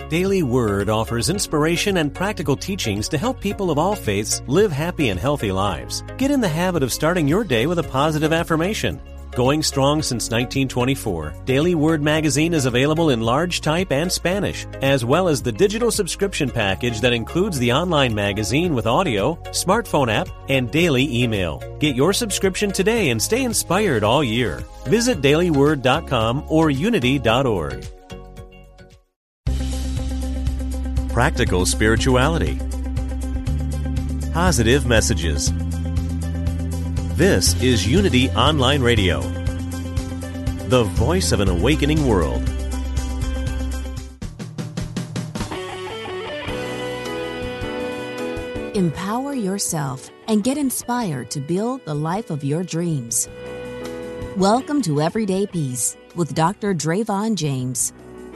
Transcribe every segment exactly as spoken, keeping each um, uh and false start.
Daily Word offers inspiration and practical teachings to help people of all faiths live happy and healthy lives. Get in the habit of starting your day with a positive affirmation. Going strong since nineteen twenty-four, Daily Word magazine is available in large type and Spanish, as well as the digital subscription package that includes the online magazine with audio, smartphone app, and daily email. Get your subscription today and stay inspired all year. Visit daily word dot com or unity dot org. Practical spirituality. Positive messages. This is Unity Online Radio, the voice of an awakening world. Empower yourself and get inspired to build the life of your dreams. Welcome to Everyday Peace with Doctor Drayvon James.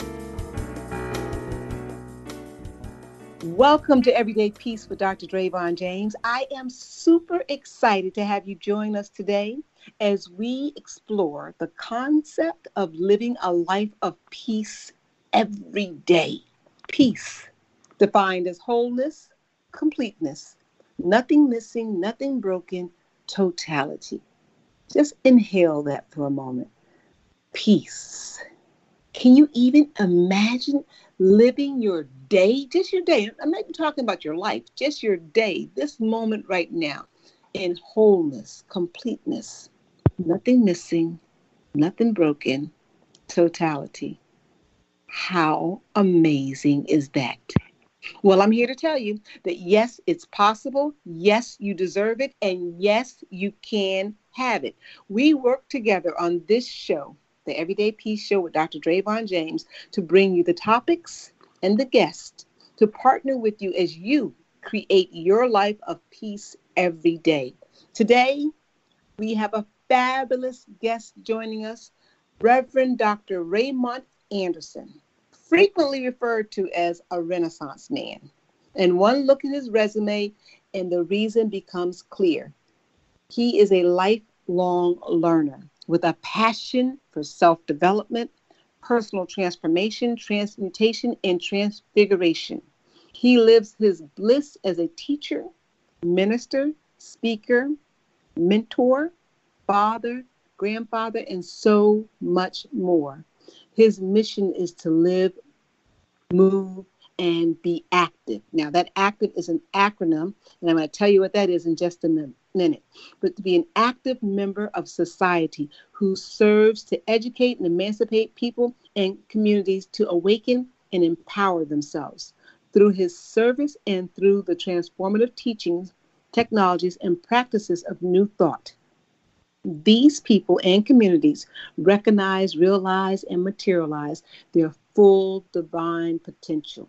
Welcome to Everyday Peace with Doctor Drayvon James. I am super excited to have you join us today as we explore the concept of living a life of peace every day. Peace, defined as wholeness, completeness, nothing missing, nothing broken, totality. Just inhale that for a moment. Peace. Can you even imagine living your day, just your day? I'm not even talking about your life, just your day, this moment right now, in wholeness, completeness, nothing missing, nothing broken, totality. How amazing is that? Well, I'm here to tell you that yes, it's possible. Yes, you deserve it. And yes, you can have it. We work together on this show, the Everyday Peace Show with Doctor Drayvon James, to bring you the topics and the guests to partner with you as you create your life of peace every day. Today, we have a fabulous guest joining us, Reverend Doctor Raymont Anderson, frequently referred to as a Renaissance man. And one look at his resume and the reason becomes clear. He is a lifelong learner with a passion for self-development, personal transformation, transmutation, and transfiguration. He lives his bliss as a teacher, minister, speaker, mentor, father, grandfather, and so much more. His mission is to live, move, and be active. Now, that active is an acronym, and I'm going to tell you what that is in just a minute. minute. But to be an active member of society who serves to educate and emancipate people and communities to awaken and empower themselves through his service and through the transformative teachings, technologies, and practices of new thought. These people and communities recognize, realize, and materialize their full divine potential.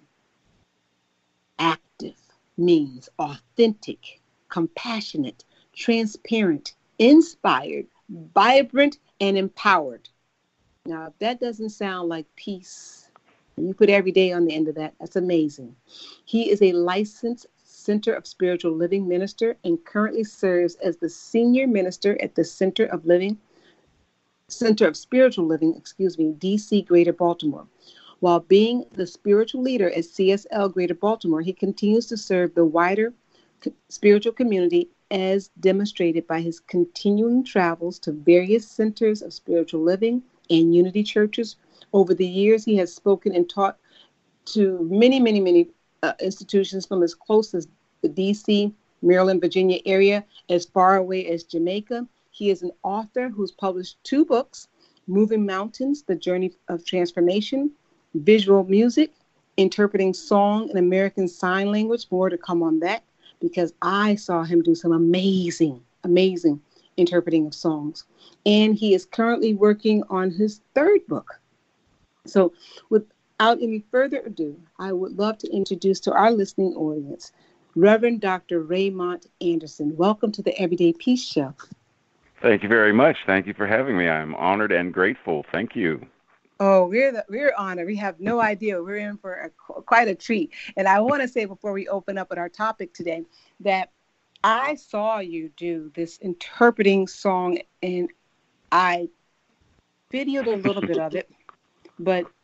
Active means authentic, compassionate, transparent, inspired, vibrant, and empowered. Now, if that doesn't sound like peace, and you put every day on the end of that, that's amazing. He is a licensed Center of Spiritual Living minister and currently serves as the senior minister at the Center of Living, Center of Spiritual Living, excuse me, D C Greater Baltimore. While being the spiritual leader at C S L Greater Baltimore, he continues to serve the wider spiritual community as demonstrated by his continuing travels to various centers of spiritual living and unity churches. Over the years, he has spoken and taught to many, many, many uh, institutions from as close as the D C, Maryland, Virginia area, as far away as Jamaica. He is an author who's published two books, Moving Mountains, The Journey of Transformation, Visual Music, Interpreting Song in American Sign Language. More to come on that, because I saw him do some amazing, amazing interpreting of songs. And he is currently working on his third book. So without any further ado, I would love to introduce to our listening audience, Reverend Doctor Raymont Anderson. Welcome to the Everyday Peace Show. Thank you very much. Thank you for having me. I'm honored and grateful. Thank you. Oh, we're the, we're honored. We have no idea. We're in for a, quite a treat. And I want to say before we open up with our topic today that I saw you do this interpreting song, and I videoed a little bit of it, but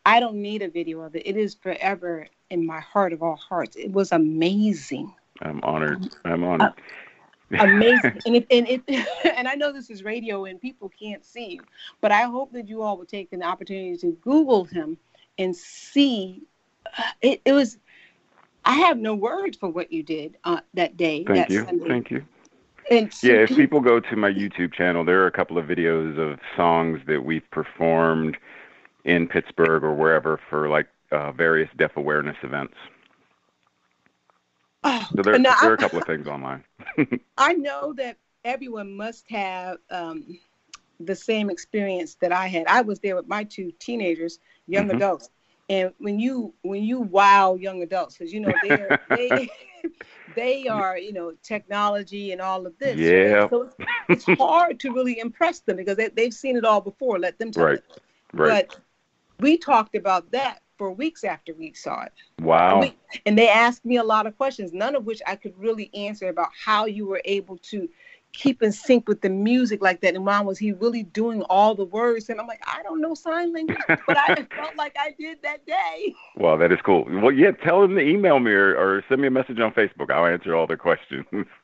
I don't need a video of it. It is forever in my heart of all hearts. It was amazing. I'm honored. I'm honored. Uh, amazing. And if, and it, and I know this is radio and people can't see you, but I hope that you all will take an opportunity to Google him and see. Uh, it, it was. I have no words for what you did uh, that day. Thank that you. Sunday. Thank you. And so, yeah, if people go to my YouTube channel, there are a couple of videos of songs that we've performed in Pittsburgh or wherever for like uh, various deaf awareness events. Oh, so there, now, there are a couple of things online. I know that everyone must have um, the same experience that I had. I was there with my two teenagers, young mm-hmm. adults. And when you when you wow young adults, because you know they're they they are you know technology and all of this, yeah. Right? So it's, it's hard to really impress them because they, they've seen it all before. Let them tell right. it. Right. But we talked about that for weeks after we saw it. Wow. And, we, and they asked me a lot of questions, none of which I could really answer about how you were able to keep in sync with the music like that. And mom, was he really doing all the words? And I'm like, I don't know sign language, but I felt like I did that day. Well, that is cool. Well, yeah, tell them to email me or, or send me a message on Facebook. I'll answer all their questions.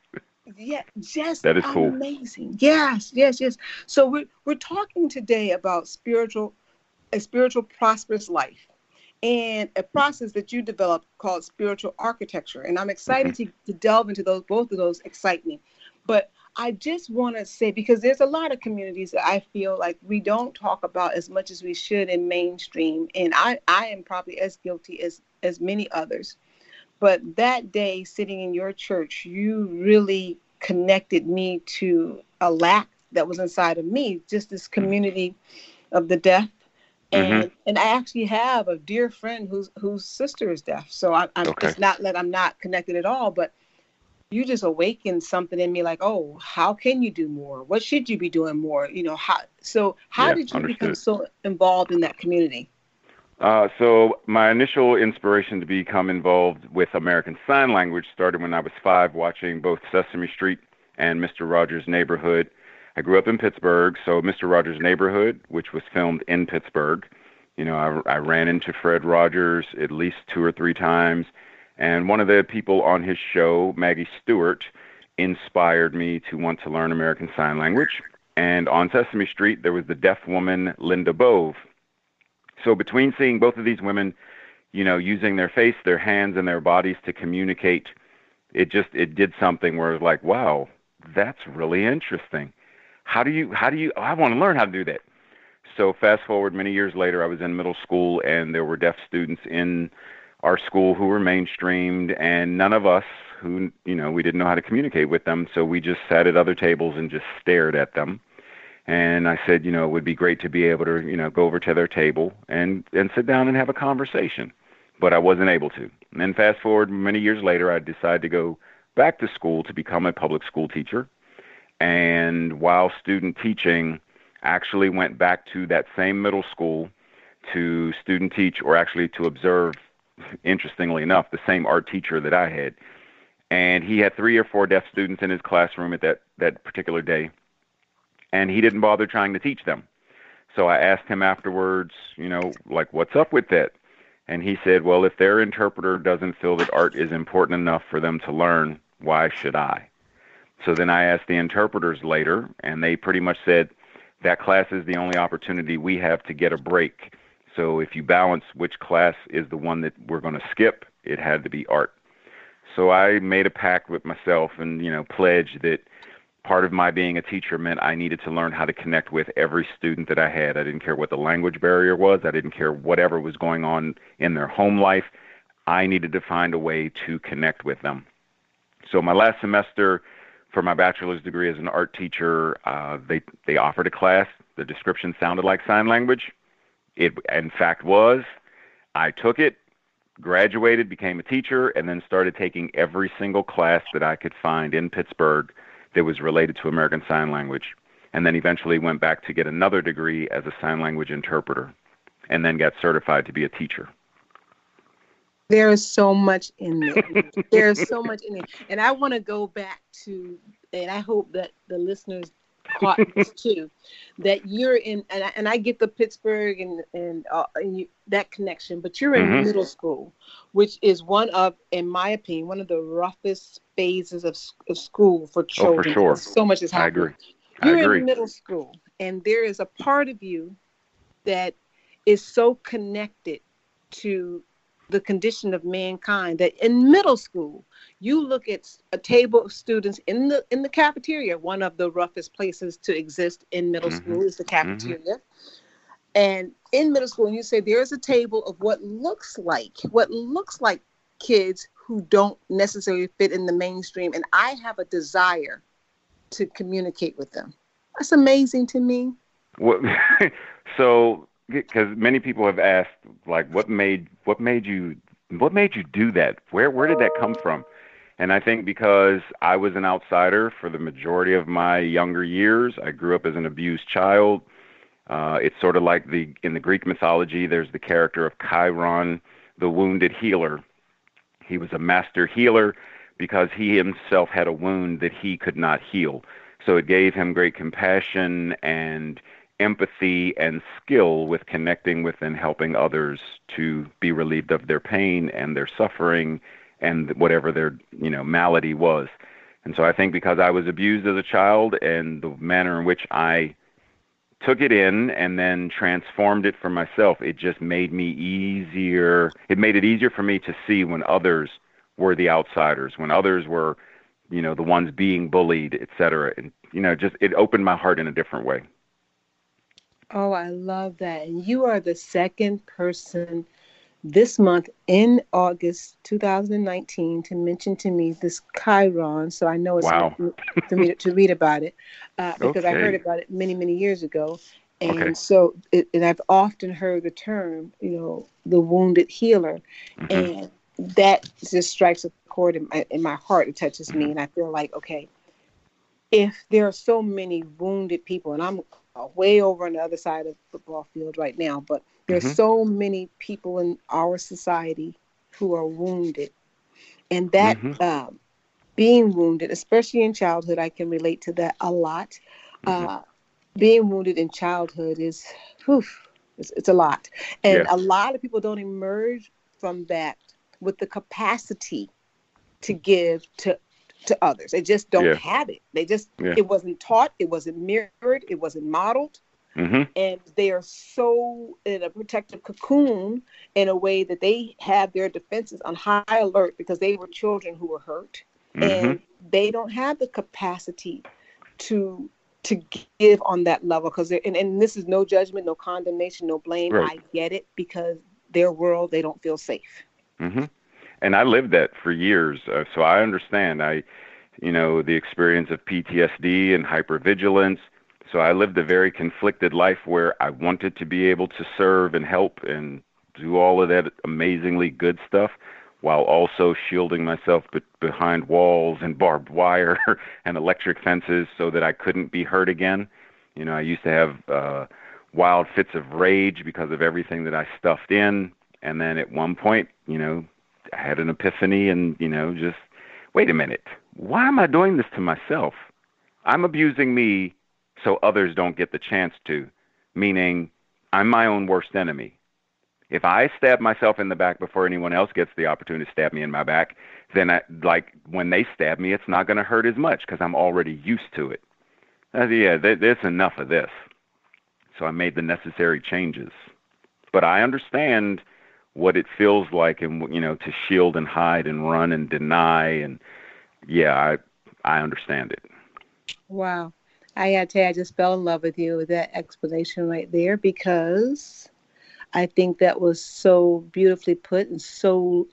Yeah, just that is cool. Amazing. Yes, yes, yes. So we're we're talking today about spiritual, a spiritual prosperous life, and a process that you developed called spiritual architecture. And I'm excited mm-hmm. to, to delve into those. Both of those excite me. But I just want to say, because there's a lot of communities that I feel like we don't talk about as much as we should in mainstream, and I I am probably as guilty as as many others. But that day, sitting in your church, you really connected me to a lack that was inside of me, just this community of the deaf. And mm-hmm. and I actually have a dear friend whose whose sister is deaf. So I, I'm okay. It's not that I'm not connected at all, but you just awakened something in me like, oh, how can you do more? What should you be doing more? You know, how so how yeah, did you understood. become so involved in that community? Uh, so my initial inspiration to become involved with American Sign Language started when I was five, watching both Sesame Street and Mister Rogers' Neighborhood. I grew up in Pittsburgh, so Mister Rogers' Neighborhood, which was filmed in Pittsburgh, you know, I, I ran into Fred Rogers at least two or three times, and one of the people on his show, Maggie Stewart, inspired me to want to learn American Sign Language. And on Sesame Street, there was the deaf woman, Linda Bove. So between seeing both of these women, you know, using their face, their hands, and their bodies to communicate, it just, it did something where it was like, wow, that's really interesting. How do you, how do you, oh, I want to learn how to do that. So fast forward many years later, I was in middle school, and there were deaf students in our school who were mainstreamed, and none of us who, you know, we didn't know how to communicate with them. So we just sat at other tables and just stared at them. And I said, you know, it would be great to be able to, you know, go over to their table and, and sit down and have a conversation. But I wasn't able to. And then fast forward many years later, I decided to go back to school to become a public school teacher. And while student teaching, actually went back to that same middle school to student teach, or actually to observe, interestingly enough, the same art teacher that I had. And he had three or four deaf students in his classroom at that, that particular day. And he didn't bother trying to teach them. So I asked him afterwards, you know, like, what's up with that? And he said, well, if their interpreter doesn't feel that art is important enough for them to learn, why should I? So then I asked the interpreters later, and they pretty much said, that class is the only opportunity we have to get a break. So if you balance which class is the one that we're going to skip, it had to be art. So I made a pact with myself and, you know, pledged that part of my being a teacher meant I needed to learn how to connect with every student that I had. I didn't care what the language barrier was. I didn't care whatever was going on in their home life. I needed to find a way to connect with them. So my last semester for my bachelor's degree as an art teacher, uh, they, they offered a class. The description sounded like sign language. It, in fact, was. I took it, graduated, became a teacher, and then started taking every single class that I could find in Pittsburgh that was related to American Sign Language, and then eventually went back to get another degree as a sign language interpreter, and then got certified to be a teacher. There is so much in there. There's so much in there. And I want to go back to, and I hope that the listeners caught this too, that you're in, and I, and I get the Pittsburgh and and, uh, and you, that connection, but you're in Mm-hmm. middle school, which is one of, in my opinion, one of the roughest phases of, of school for children. Oh, for sure. So much is happening. I agree. I You're agree. in middle school, and there is a part of you that is so connected to the condition of mankind that in middle school, you look at a table of students in the in the cafeteria. One of the roughest places to exist in middle Mm-hmm. school is the cafeteria. Mm-hmm. And in middle school, you say there's a table of what looks like, what looks like kids who don't necessarily fit in the mainstream. And I have a desire to communicate with them. That's amazing to me. What, so, because many people have asked, like, what made what made you what made you do that? Where where did that come from? And I think because I was an outsider for the majority of my younger years. I grew up as an abused child. Uh, it's sort of like the in the Greek mythology, there's the character of Chiron, the wounded healer. He was a master healer because he himself had a wound that he could not heal. So it gave him great compassion and empathy and skill with connecting with and helping others to be relieved of their pain and their suffering and whatever their, you know, malady was. And so I think because I was abused as a child and the manner in which I took it in and then transformed it for myself, it just made me easier. It made it easier for me to see when others were the outsiders, when others were, you know, the ones being bullied, et cetera. And, you know, just it opened my heart in a different way. Oh, I love that. And you are the second person this month in August two thousand nineteen to mention to me this Chiron. So I know it's Wow. for me to, to read about it uh, because Okay. I heard about it many, many years ago. And Okay. so, it, and I've often heard the term, you know, the wounded healer. Mm-hmm. And that just strikes a chord in my, in my heart. It touches me. And I feel like, okay, if there are so many wounded people, and I'm way over on the other side of the football field right now, but there's Mm-hmm. so many people in our society who are wounded. And that Mm-hmm. uh, being wounded, especially in childhood, I can relate to that a lot. Mm-hmm. Uh, being wounded in childhood is, whew, it's, it's a lot. And Yeah. a lot of people don't emerge from that with the capacity to give to to others. They just don't Yeah. have it. They just, Yeah. it wasn't taught, it wasn't mirrored, it wasn't modeled. Mm-hmm. And they are so in a protective cocoon in a way that they have their defenses on high alert because they were children who were hurt. Mm-hmm. And they don't have the capacity to to give on that level. Because and, and this is no judgment, no condemnation, no blame. Right. I get it because their world, they don't feel safe. Mm-hmm. And I lived that for years, uh, so I understand. I, you know, the experience of P T S D and hypervigilance. So I lived a very conflicted life where I wanted to be able to serve and help and do all of that amazingly good stuff, while also shielding myself be- behind walls and barbed wire and electric fences so that I couldn't be hurt again. You know, I used to have uh, wild fits of rage because of everything that I stuffed in. And then at one point, you know, I had an epiphany and, you know, just, wait a minute, why am I doing this to myself? I'm abusing me so others don't get the chance to, meaning I'm my own worst enemy. If I stab myself in the back before anyone else gets the opportunity to stab me in my back, then I, like when they stab me, it's not going to hurt as much because I'm already used to it. Uh, yeah, th- there's enough of this. So I made the necessary changes. But I understand what it feels like, and you know, to shield and hide and run and deny, and yeah, I I understand it. Wow. I got to tell you, I just fell in love with you with that explanation right there, because I think that was so beautifully put and so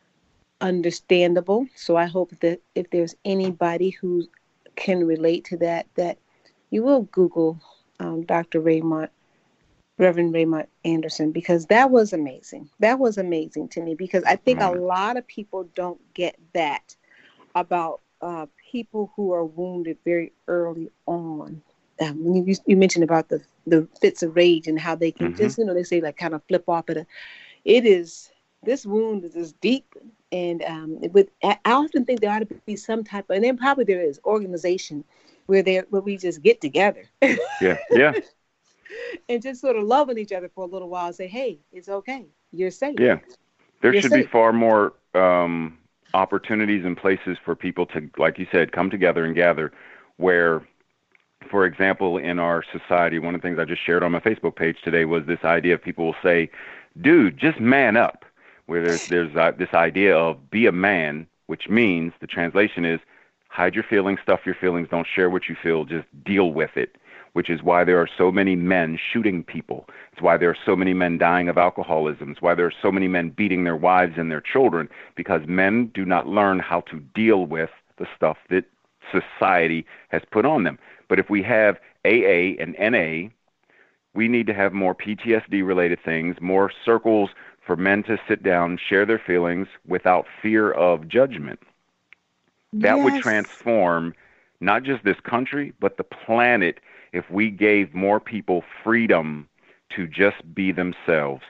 understandable. So I hope that if there's anybody who can relate to that, that you will Google um, Doctor Raymond, Reverend Raymond Anderson, because that was amazing. That was amazing to me, because I think a lot of people don't get that about uh, people who are wounded very early on. Um, you, you mentioned about the, the fits of rage and how they can Mm-hmm. just, you know, they say like kind of flip off at a, it is, this wound is deep. And um, with, I often think there ought to be some type of, and then probably there is, organization where they where we just get together. Yeah, yeah, And just sort of loving each other for a little while and say, hey, it's okay. You're safe. yeah. There You're should be safe. far more um, opportunities and places for people to, like you said, come together and gather. Where, for example, in our society, one of the things I just shared on my Facebook page today was this idea of people will say, dude, just man up. Where there's there's uh, this idea of be a man, which means the translation is hide your feelings, stuff your feelings, don't share what you feel, just deal with it, which is why there are so many men shooting people. It's why there are so many men dying of alcoholism. It's why there are so many men beating their wives and their children, because men do not learn how to deal with the stuff that society has put on them. But if we have A A and N A, we need to have more P T S D-related things, more circles for men to sit down, share their feelings without fear of judgment. That Yes. would transform not just this country, but the planet if we gave more people freedom to just be themselves.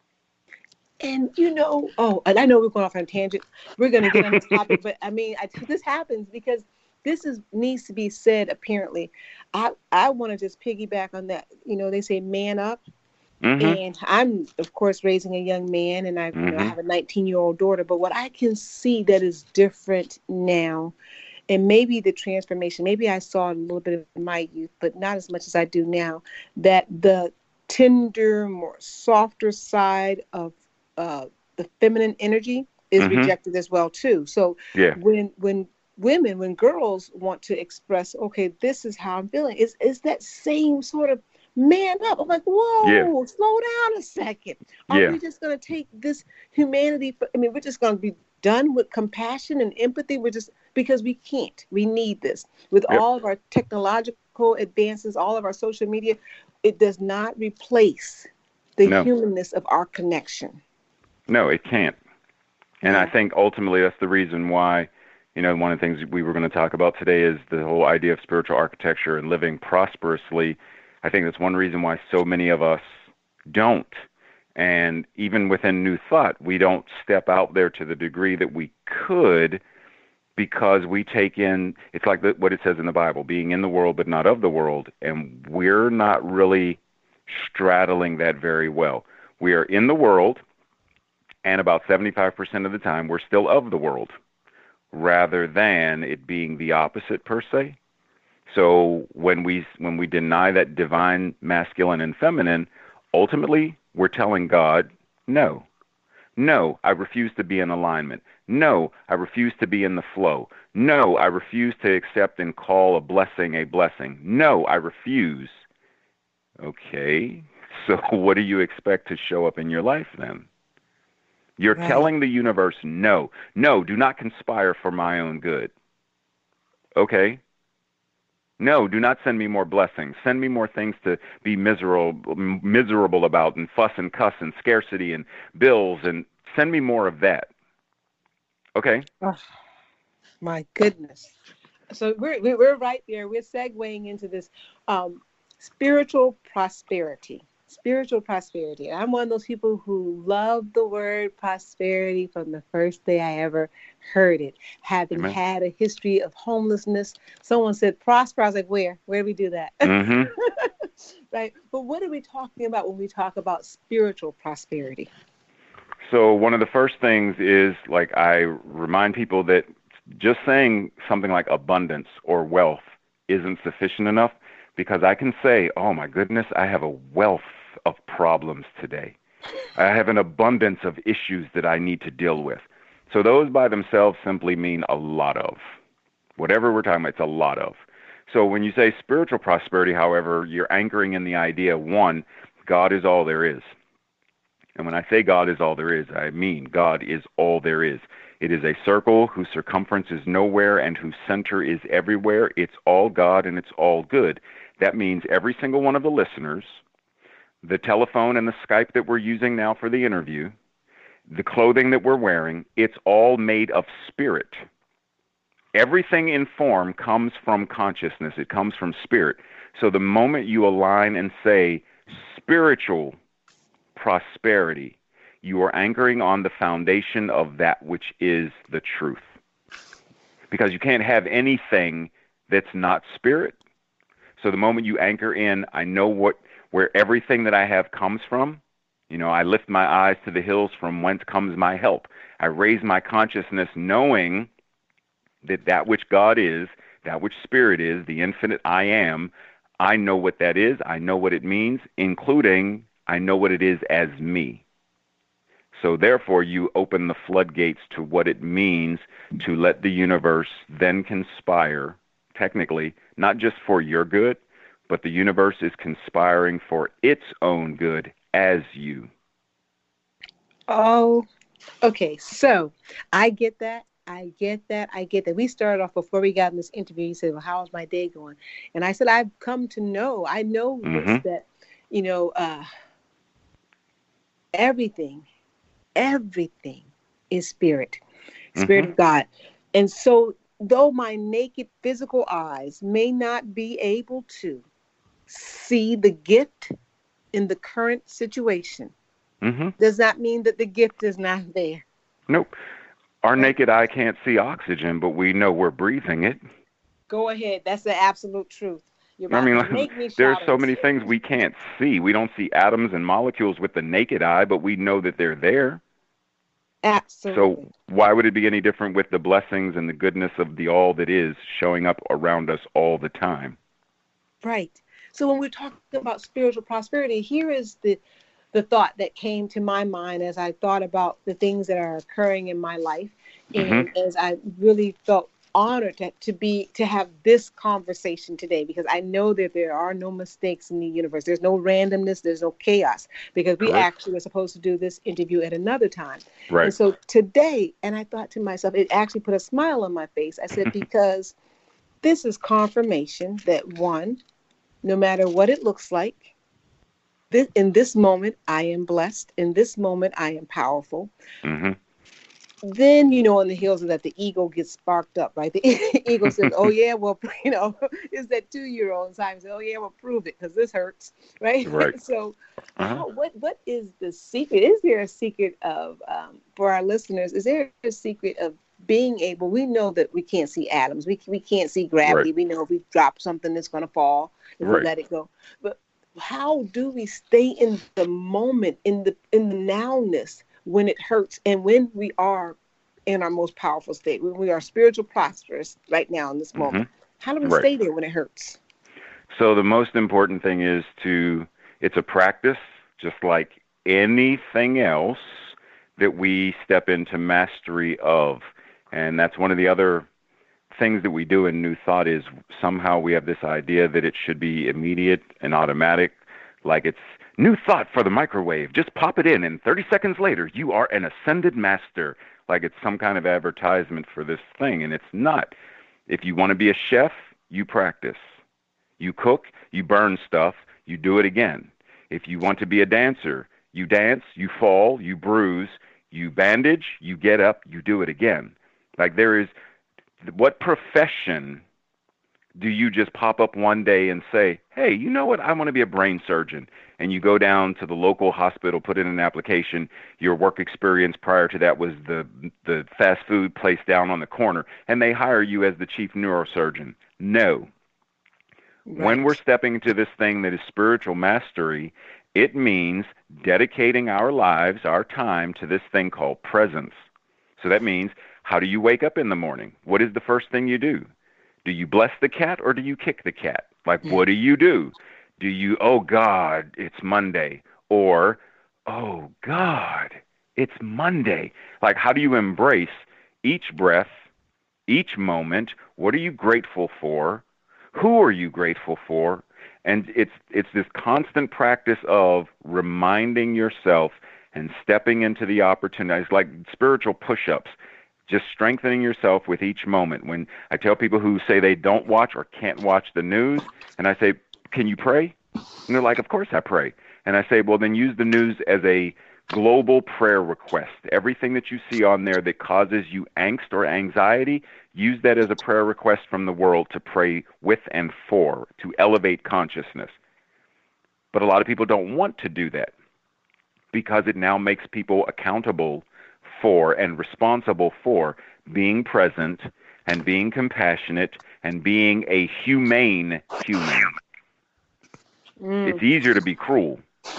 And you know, oh, and I know we're going off on a tangent. We're going to get on this topic, but I mean, I, this happens because this is needs to be said. Apparently, I I want to just piggyback on that. You know, they say man up, Mm-hmm. and I'm of course raising a young man, and I you know I Mm-hmm. have a nineteen year old daughter. But what I can see that is different now, and maybe the transformation, maybe I saw it a little bit in my youth, but not as much as I do now. That the tender, more softer side of uh, the feminine energy is Mm-hmm. rejected as well too. So Yeah. when when women, when girls want to express, okay, this is how I'm feeling, it's, it's that same sort of man up. I'm like, whoa, Yeah. slow down a second. Are Yeah. we just going to take this humanity? For, I mean, we're just going to be done with compassion and empathy. We're just, because we can't. We need this. With Yep. all of our technological advances, all of our social media, it does not replace the No. humanness of our connection. No, it can't. And I Yeah. think ultimately that's the reason why, you know, one of the things we were going to talk about today is the whole idea of spiritual architecture and living prosperously. I think that's one reason why so many of us don't. And even within New Thought, we don't step out there to the degree that we could, because we take in, it's like the, what it says in the Bible, being in the world but not of the world. And we're not really straddling that very well. We are in the world, and about seventy-five percent of the time we're still of the world, rather than it being the opposite per se. So when we when we deny that divine masculine and feminine, ultimately we're telling God, no. No, I refuse to be in alignment. No, I refuse to be in the flow. No, I refuse to accept and call a blessing a blessing. No, I refuse. Okay, so what do you expect to show up in your life then? You're Right. telling the universe, no, no, do not conspire for my own good. Okay. No, do not send me more blessings. Send me more things to be miserable, miserable about, and fuss and cuss and scarcity and bills, and send me more of that. Okay. Oh, my goodness. So we're we're we're right there. We're segueing into this um, spiritual prosperity. Spiritual prosperity. And I'm one of those people who love the word prosperity from the first day I ever heard it. Having Amen. had a history of homelessness, someone said prosper. I was like, where? Where do we do that? Mm-hmm. Right. But what are we talking about when we talk about spiritual prosperity? So one of the first things is, like, I remind people that just saying something like abundance or wealth isn't sufficient enough, because I can say, oh my goodness, I have a wealth of problems today. I have an abundance of issues that I need to deal with. So those by themselves simply mean a lot of. Whatever we're talking about, it's a lot of. So when you say spiritual prosperity, however, you're anchoring in the idea, one, God is all there is. And when I say God is all there is, I mean God is all there is. It is a circle whose circumference is nowhere and whose center is everywhere. It's all God and it's all good. That means every single one of the listeners, the telephone and the Skype that we're using now for the interview, the clothing that we're wearing, it's all made of spirit. Everything in form comes from consciousness. It comes from spirit. So the moment you align and say spiritual prosperity, you are anchoring on the foundation of that which is the truth. Because you can't have anything that's not spirit. So the moment you anchor in, I know what where everything that I have comes from. You know, I lift my eyes to the hills from whence comes my help. I raise my consciousness knowing that that which God is, that which spirit is, the infinite I am, I know what that is. I know what it means, including I know what it is as me. So therefore, you open the floodgates to what it means to let the universe then conspire, technically, not just for your good, but the universe is conspiring for its own good as you. Oh, okay. So I get that. I get that. I get that. We started off before we got in this interview. You said, well, how's my day going? And I said, I've come to know, I know Mm-hmm. this, that, you know, uh, everything, everything is spirit, spirit Mm-hmm. of God. And so though my naked physical eyes may not be able to see the gift in the current situation, Mm-hmm. does not mean that the gift is not there. Nope. Our Right. naked eye can't see oxygen, but we know we're breathing it. Go ahead. That's the absolute truth. You're I about mean, to make me there are shout. so many things we can't see. We don't see atoms and molecules with the naked eye, but we know that they're there. Absolutely. So why would it be any different with the blessings and the goodness of the all that is showing up around us all the time? Right. So when we're talking about spiritual prosperity, here is the the thought that came to my mind as I thought about the things that are occurring in my life, and Mm-hmm. as I really felt honored to, to be to have this conversation today, because I know that there are no mistakes in the universe. There's no randomness. There's no chaos, because we Correct. actually were supposed to do this interview at another time. Right. And so today, and I thought to myself, it actually put a smile on my face. I said, because this is confirmation that, one, no matter what it looks like, this, in this moment, I am blessed. In this moment, I am powerful. Mm-hmm. Then, you know, on the heels of that, the ego gets sparked up, right? The ego says, oh, yeah, well, you know, it's that two-year-old inside says, oh, yeah, well, prove it, because this hurts, right? Right. So Uh-huh. how, what what is the secret? Is there a secret of, um, for our listeners, is there a secret of being able, we know that we can't see atoms. We, we can't see gravity. Right. We know if we drop something, it's going to fall if Right. we let it go. But how do we stay in the moment, in the in the nowness, when it hurts and when we are in our most powerful state, when we are spiritual prosperous right now in this moment? Mm-hmm. How do we Right. stay there when it hurts? So the most important thing is to, it's a practice, just like anything else that we step into mastery of. And that's one of the other things that we do in New Thought is somehow we have this idea that it should be immediate and automatic, like it's new thought for the microwave. Just pop it in, and thirty seconds later, you are an ascended master, like it's some kind of advertisement for this thing, and it's not. If you want to be a chef, you practice. You cook, you burn stuff, you do it again. If you want to be a dancer, you dance, you fall, you bruise, you bandage, you get up, you do it again. Like there is, what profession do you just pop up one day and say, hey, you know what, I want to be a brain surgeon, and you go down to the local hospital, put in an application, your work experience prior to that was the the fast food place down on the corner, and they hire you as the chief neurosurgeon? No. Right. When we're stepping into this thing that is spiritual mastery, it means dedicating our lives, our time to this thing called presence. So that means, how do you wake up in the morning? What is the first thing you do? Do you bless the cat or do you kick the cat? Like, what do you do? Do you, oh, God, it's Monday? Or, oh, God, it's Monday. Like, how do you embrace each breath, each moment? What are you grateful for? Who are you grateful for? And it's it's this constant practice of reminding yourself and stepping into the opportunities, like spiritual push-ups, just strengthening yourself with each moment. When I tell people who say they don't watch or can't watch the news, and I say, can you pray? And they're like, of course I pray. And I say, well, then use the news as a global prayer request. Everything that you see on there that causes you angst or anxiety, use that as a prayer request from the world to pray with and for, to elevate consciousness. But a lot of people don't want to do that because it now makes people accountable for and responsible for being present and being compassionate and being a humane human. Mm. It's easier to be cruel.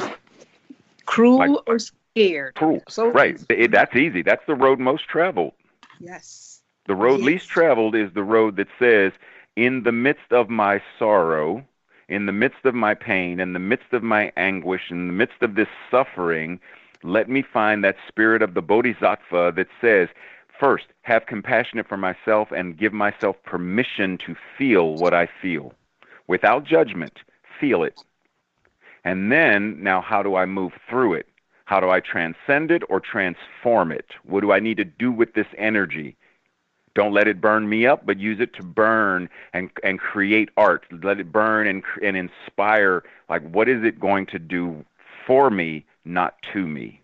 Cruel like, or scared. Cruel. So right. It, that's easy. That's the road most traveled. Yes. The road yes. least traveled is the road that says, in the midst of my sorrow, in the midst of my pain, in the midst of my anguish, in the midst of this suffering, let me find that spirit of the Bodhisattva that says, first, have compassion for myself and give myself permission to feel what I feel. Without judgment, feel it. And then, now how do I move through it? How do I transcend it or transform it? What do I need to do with this energy? Don't let it burn me up, but use it to burn and and create art. Let it burn and and inspire. Like, what is it going to do for me, not to me?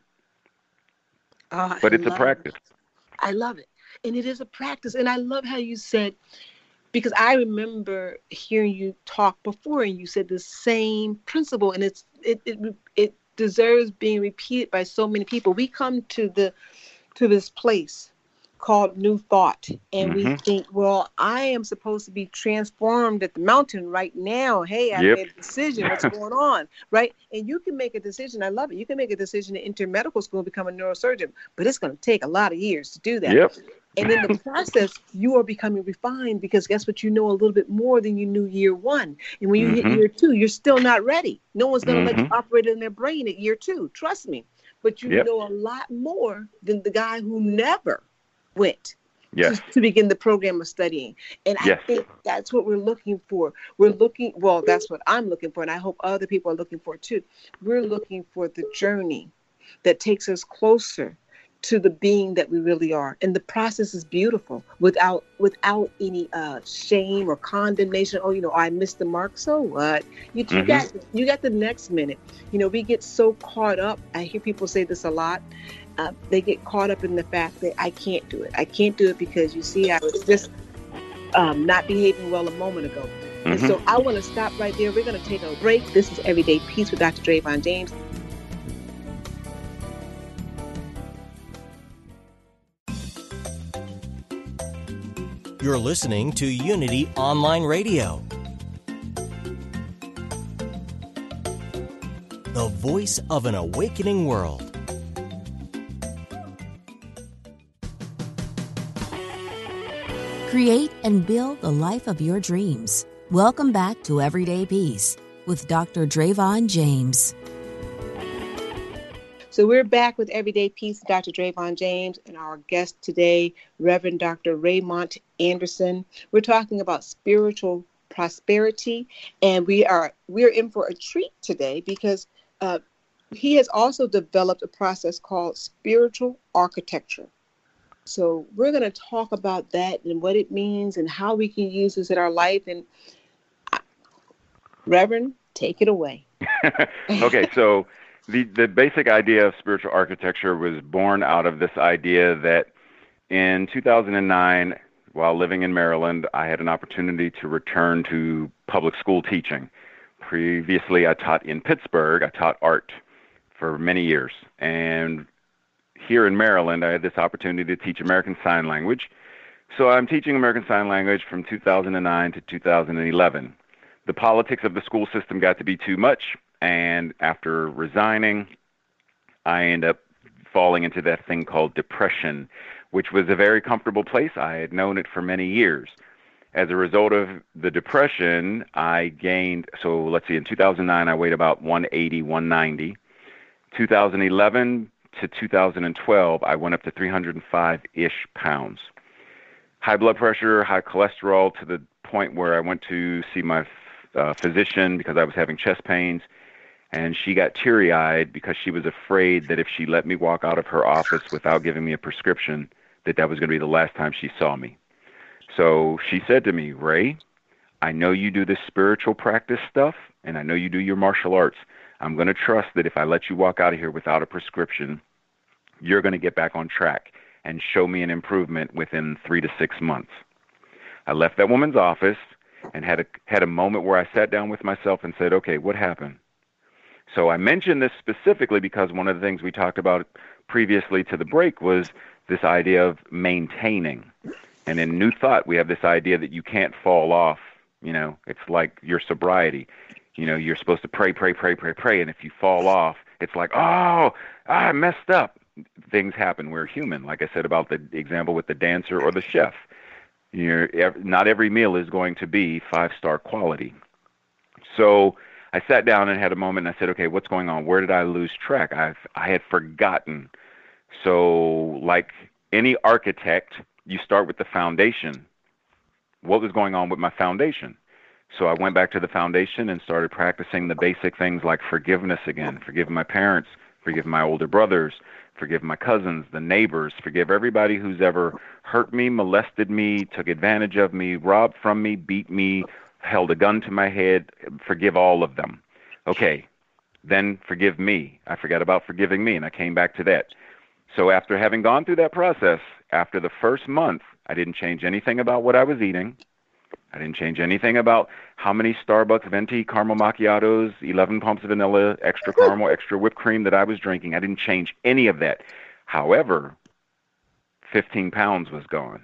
Oh, but I it's a practice. It. I love it. And it is a practice. And I love how you said, because I remember hearing you talk before and you said the same principle, and it's it it it deserves being repeated by so many people. We come to the to this place called New Thought, and mm-hmm. we think, well, I am supposed to be transformed at the mountain right now. Hey, I yep. made a decision. What's going on, right? And you can make a decision. I love it. You can make a decision to enter medical school and become a neurosurgeon, but it's going to take a lot of years to do that. Yep. And in the process, you are becoming refined, because guess what? You know a little bit more than you knew year one. And when you mm-hmm. hit year two, you're still not ready. No one's going to mm-hmm. let you operate in their brain at year two. Trust me. But you yep. know a lot more than the guy who never went yes. to, to begin the program of studying. And I yes. think that's what we're looking for. We're looking, well, that's what I'm looking for. And I hope other people are looking for too. We're looking for the journey that takes us closer to the being that we really are. And the process is beautiful without without any uh, shame or condemnation. Oh, you know, I missed the mark. So what? You, you mm-hmm. got you got the next minute. You know, we get so caught up. I hear people say this a lot. Uh, they get caught up in the fact that I can't do it. I can't do it because, you see, I was just um, not behaving well a moment ago. Mm-hmm. And so I want to stop right there. We're going to take a break. This is Everyday Peace with Doctor Drayvon James. You're listening to Unity Online Radio, the voice of an awakening world. Create and build the life of your dreams. Welcome back to Everyday Peace with Doctor Drayvon James. So we're back with Everyday Peace, Doctor Drayvon James, and our guest today, Reverend Doctor Raymont Anderson. We're talking about spiritual prosperity, and we are we're in for a treat today because uh, he has also developed a process called spiritual architecture. So we're going to talk about that and what it means and how we can use this in our life. And uh, Reverend, take it away. Okay, so the, the basic idea of spiritual architecture was born out of this idea that in two thousand nine, while living in Maryland, I had an opportunity to return to public school teaching. Previously, I taught in Pittsburgh. I taught art for many years. And here in Maryland, I had this opportunity to teach American Sign Language. So I'm teaching American Sign Language from two thousand nine to two thousand eleven. The politics of the school system got to be too much, and after resigning, I ended up falling into that thing called depression, which was a very comfortable place. I had known it for many years. As a result of the depression, I gained, so let's see, in two thousand nine, I weighed about one eighty, one ninety. two thousand eleven to two thousand twelve, I went up to three hundred five-ish pounds. High blood pressure, high cholesterol, to the point where I went to see my uh, physician because I was having chest pains, and she got teary-eyed because she was afraid that if she let me walk out of her office without giving me a prescription, that that was going to be the last time she saw me. So she said to me, Ray, I know you do this spiritual practice stuff, and I know you do your martial arts. I'm going to trust that if I let you walk out of here without a prescription, you're going to get back on track and show me an improvement within three to six months. I left that woman's office and had a, had a moment where I sat down with myself and said, okay, what happened? So I mentioned this specifically because one of the things we talked about previously to the break was this idea of maintaining. And in New Thought, we have this idea that you can't fall off. You know, it's like your sobriety. You know, you're supposed to pray, pray, pray, pray, pray. And if you fall off, it's like, oh, I messed up. Things happen. We're human. Like I said about the example with the dancer or the chef. You're, not every meal is going to be five-star quality. So I sat down and had a moment, and I said, okay, what's going on? Where did I lose track? I've, I had forgotten. So like any architect, you start with the foundation. What was going on with my foundation? So I went back to the foundation and started practicing the basic things like forgiveness again, forgive my parents, forgive my older brothers, forgive my cousins, the neighbors, forgive everybody who's ever hurt me, molested me, took advantage of me, robbed from me, beat me, held a gun to my head, forgive all of them. Okay, then forgive me. I forgot about forgiving me, and I came back to that. So after having gone through that process, after the first month, I didn't change anything about what I was eating. I didn't change anything about how many Starbucks venti caramel macchiatos, eleven pumps of vanilla, extra caramel, extra whipped cream that I was drinking. I didn't change any of that. However, fifteen pounds was gone.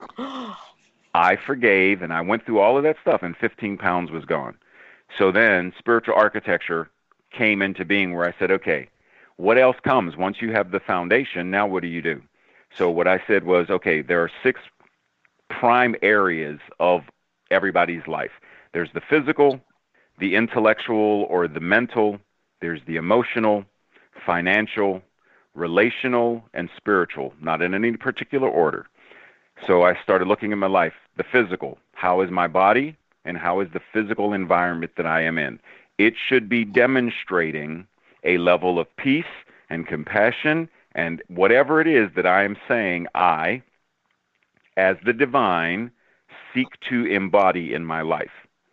I forgave, and I went through all of that stuff, and fifteen pounds was gone. So then spiritual architecture came into being where I said, okay, what else comes? Once you have the foundation, now what do you do? So what I said was, okay, there are six prime areas of everybody's life. There's the physical, the intellectual or the mental, there's the emotional, financial, relational, and spiritual, not in any particular order. So I started looking at my life, the physical, how is my body and how is the physical environment that I am in? It should be demonstrating a level of peace and compassion and whatever it is that I am saying I, as the divine, seek to embody in my life.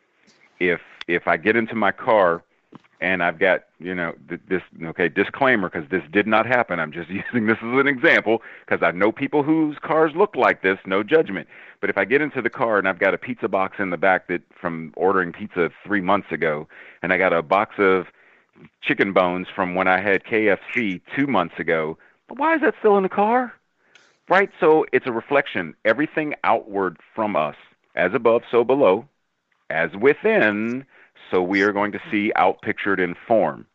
If if I get into my car and I've got, you know, this, okay, disclaimer, because this did not happen. I'm just using this as an example because I know people whose cars look like this, no judgment. But if I get into the car and I've got a pizza box in the back that from ordering pizza three months ago, and I got a box of chicken bones from when I had K F C two months ago, but why is that still in the car? Right? So it's a reflection. Everything outward from us, as above, so below, as within, so we are going to see outpictured in form.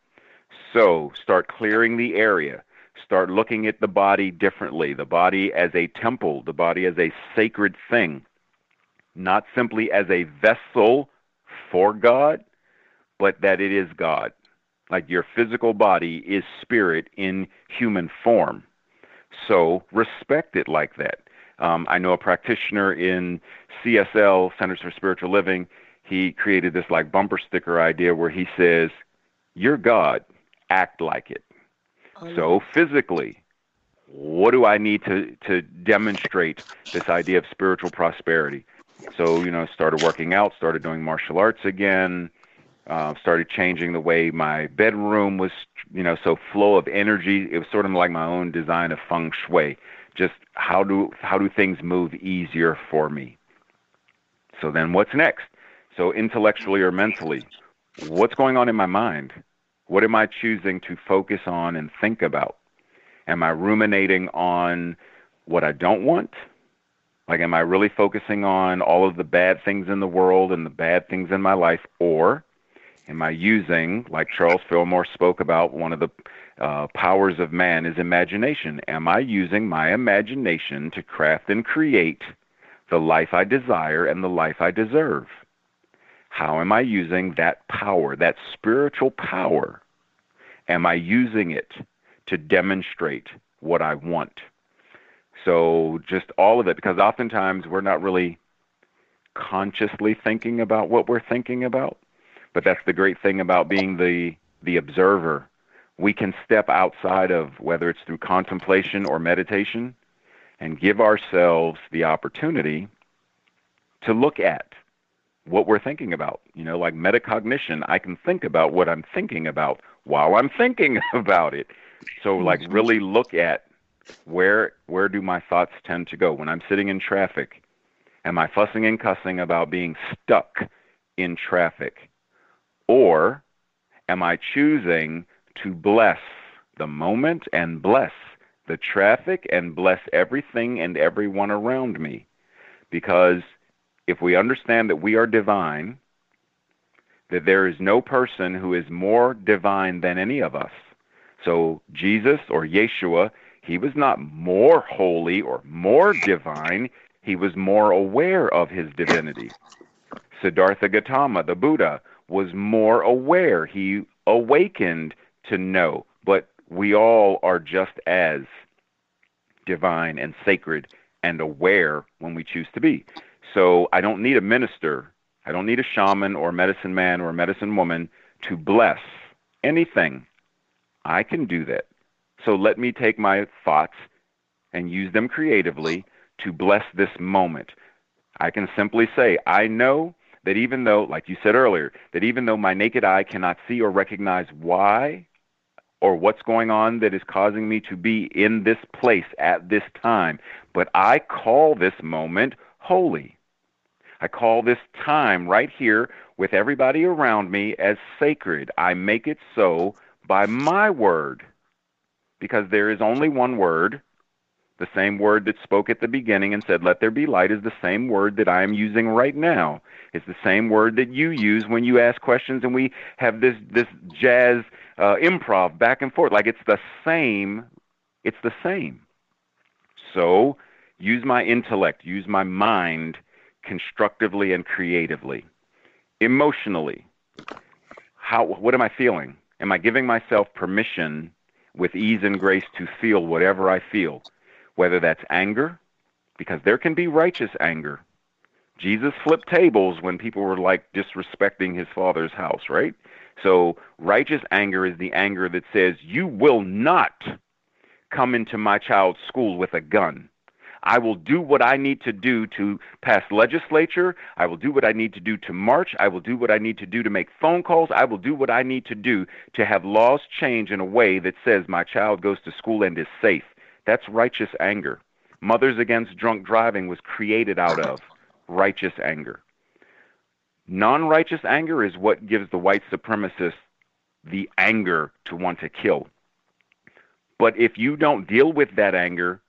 So start clearing the area. Start looking at the body differently, the body as a temple, the body as a sacred thing, not simply as a vessel for God, but that it is God. Like your physical body is spirit in human form. So respect it like that. Um, I know a practitioner in C S L, Centers for Spiritual Living. He created this like bumper sticker idea where he says, you're God, act like it. Oh, so yeah. Physically, what do I need to, to demonstrate this idea of spiritual prosperity? So, you know, started working out, started doing martial arts again, uh, started changing the way my bedroom was, you know, so flow of energy. It was sort of like my own design of feng shui. Just how do how do things move easier for me? So then what's next? So intellectually or mentally, what's going on in my mind? What am I choosing to focus on and think about? Am I ruminating on what I don't want? Like, am I really focusing on all of the bad things in the world and the bad things in my life? Or am I using, like Charles Fillmore spoke about, one of the uh, powers of man is imagination. Am I using my imagination to craft and create the life I desire and the life I deserve? How am I using that power, that spiritual power? Am I using it to demonstrate what I want? So just all of it, because oftentimes we're not really consciously thinking about what we're thinking about. But that's the great thing about being the the observer. We can step outside of, whether it's through contemplation or meditation, and give ourselves the opportunity to look at what we're thinking about. You know, like metacognition, I can think about what I'm thinking about while I'm thinking about it. So like really look at where where do my thoughts tend to go? When I'm sitting in traffic, am I fussing and cussing about being stuck in traffic? Or am I choosing to bless the moment and bless the traffic and bless everything and everyone around me? because if we understand that we are divine, that there is no person who is more divine than any of us. So Jesus or Yeshua, he was not more holy or more divine. He was more aware of his divinity. Siddhartha Gautama, the Buddha, was more aware. He awakened to know. But we all are just as divine and sacred and aware when we choose to be. So I don't need a minister. I don't need a shaman or a medicine man or a medicine woman to bless anything. I can do that. So let me take my thoughts and use them creatively to bless this moment. I can simply say, I know that even though, like you said earlier, that even though my naked eye cannot see or recognize why or what's going on that is causing me to be in this place at this time, but I call this moment holy. I call this time right here with everybody around me as sacred. I make it so by my word, because there is only one word. The same word that spoke at the beginning and said, let there be light, is the same word that I am using right now. It's the same word that you use when you ask questions and we have this, this jazz uh, improv back and forth. Like it's the same. It's the same. So use my intellect, use my mind constructively and creatively. Emotionally, how, what am I feeling? Am I giving myself permission with ease and grace to feel whatever I feel? Whether that's anger, because there can be righteous anger. Jesus flipped tables when people were like disrespecting his father's house, right? So righteous anger is the anger that says, you will not come into my child's school with a gun. I will do what I need to do to pass legislature. I will do what I need to do to march. I will do what I need to do to make phone calls. I will do what I need to do to have laws change in a way that says my child goes to school and is safe. That's righteous anger. Mothers Against Drunk Driving was created out of righteous anger. Non-righteous anger is what gives the white supremacists the anger to want to kill. But if you don't deal with that anger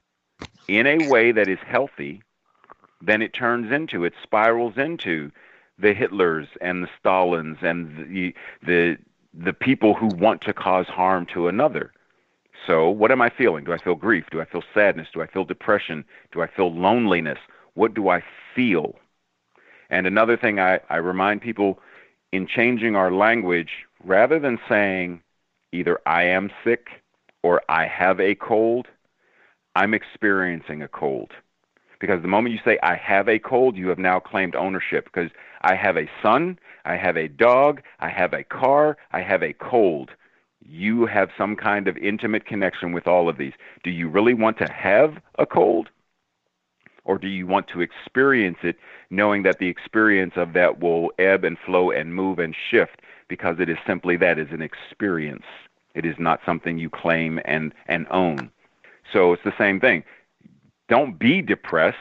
in a way that is healthy, then it turns into, it spirals into the Hitlers and the Stalins and the the the people who want to cause harm to another. So what am I feeling? Do I feel grief? Do I feel sadness? Do I feel depression? Do I feel loneliness? What do I feel? And another thing I, I remind people in changing our language, rather than saying either I am sick or I have a cold, I'm experiencing a cold. Because the moment you say I have a cold, you have now claimed ownership. Because I have a son, I have a dog, I have a car, I have a cold. You have some kind of intimate connection with all of these. Do you really want to have a cold? Or do you want to experience it, knowing that the experience of that will ebb and flow and move and shift, because it is simply that, is an experience. It is not something you claim and, and own. So it's the same thing. Don't be depressed.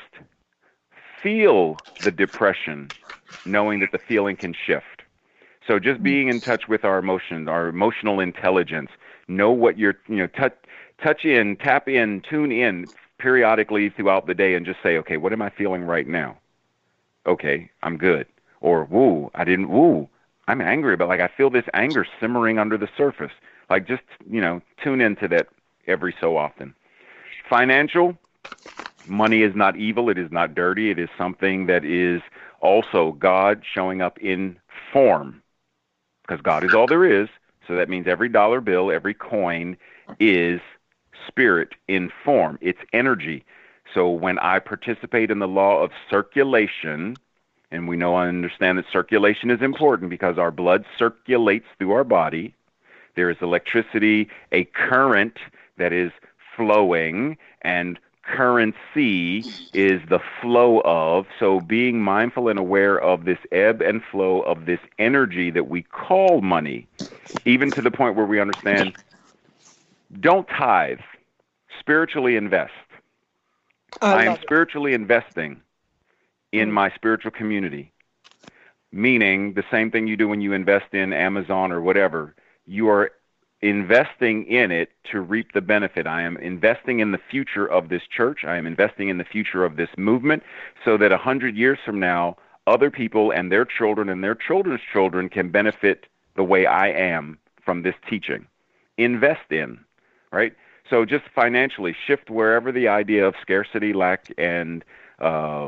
Feel the depression, knowing that the feeling can shift. So just being in touch with our emotions, our emotional intelligence, know what you're, you know, touch, touch in, tap in, tune in periodically throughout the day and just say, okay, what am I feeling right now? Okay, I'm good. Or, woo, I didn't, woo, I'm angry, but like I feel this anger simmering under the surface. Like just, you know, tune into that every so often. Financial, money is not evil. It is not dirty. It is something that is also God showing up in form. Because God is all there is, so that means every dollar bill, every coin is spirit in form. It's energy. So when I participate in the law of circulation, and we know and understand that circulation is important because our blood circulates through our body, there is electricity, a current that is flowing, and currency is the flow of. So being mindful and aware of this ebb and flow of this energy that we call money, even to the point where we understand, don't tithe, spiritually invest. I, I am spiritually investing in my spiritual community, meaning the same thing you do when you invest in Amazon or whatever. You are investing in it to reap the benefit. I am investing in the future of this church. I am investing in the future of this movement so that a hundred years from now, other people and their children and their children's children can benefit the way I am from this teaching. Invest in, right? So just financially shift wherever the idea of scarcity, lack, and uh,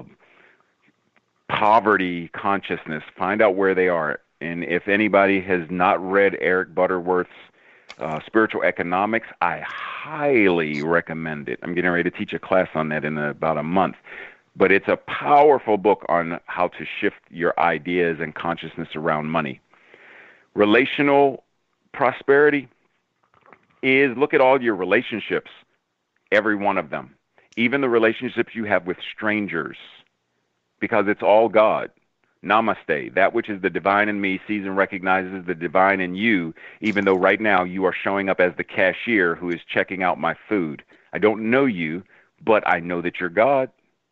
poverty consciousness, find out where they are. And if anybody has not read Eric Butterworth's uh, Spiritual Economics, I highly recommend it. I'm getting ready to teach a class on that in about a month. But it's a powerful book on how to shift your ideas and consciousness around money. Relational prosperity is look at all your relationships, every one of them, even the relationships you have with strangers, because it's all God. Namaste. That which is the divine in me sees and recognizes the divine in you, even though right now you are showing up as the cashier who is checking out my food. I don't know you, but I know that you're God.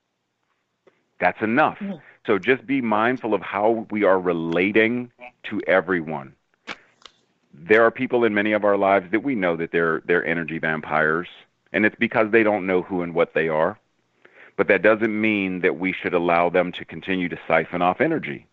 That's enough. Mm. So just be mindful of how we are relating to everyone. There are people in many of our lives that we know that they're they're energy vampires, and it's because they don't know who and what they are. But that doesn't mean that we should allow them to continue to siphon off energy.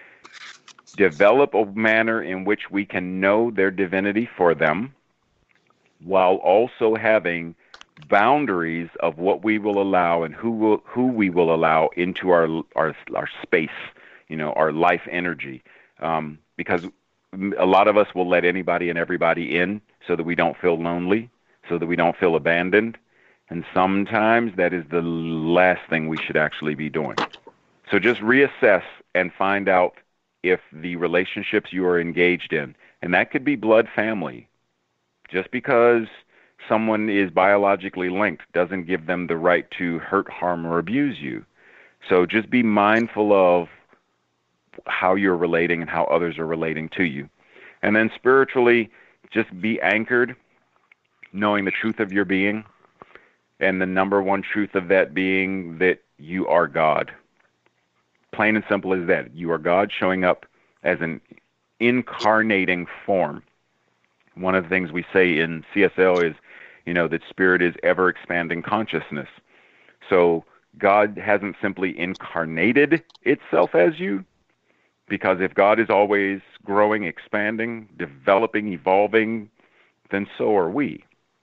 Develop a manner in which we can know their divinity for them, while also having boundaries of what we will allow and who will, who we will allow into our our our space, you know, our life energy. Um, because a lot of us will let anybody and everybody in so that we don't feel lonely, so that we don't feel abandoned. And sometimes that is the last thing we should actually be doing. So just reassess and find out if the relationships you are engaged in, and that could be blood family. Just because someone is biologically linked doesn't give them the right to hurt, harm, or abuse you. So just be mindful of how you're relating and how others are relating to you. And then spiritually, just be anchored, knowing the truth of your being, and the number one truth of that being that you are God. Plain and simple as that. You are God showing up as an incarnating form. One of the things we say in C S L is, you know, that spirit is ever expanding consciousness. So God hasn't simply incarnated itself as you, because if God is always growing, expanding, developing, evolving, then so are we.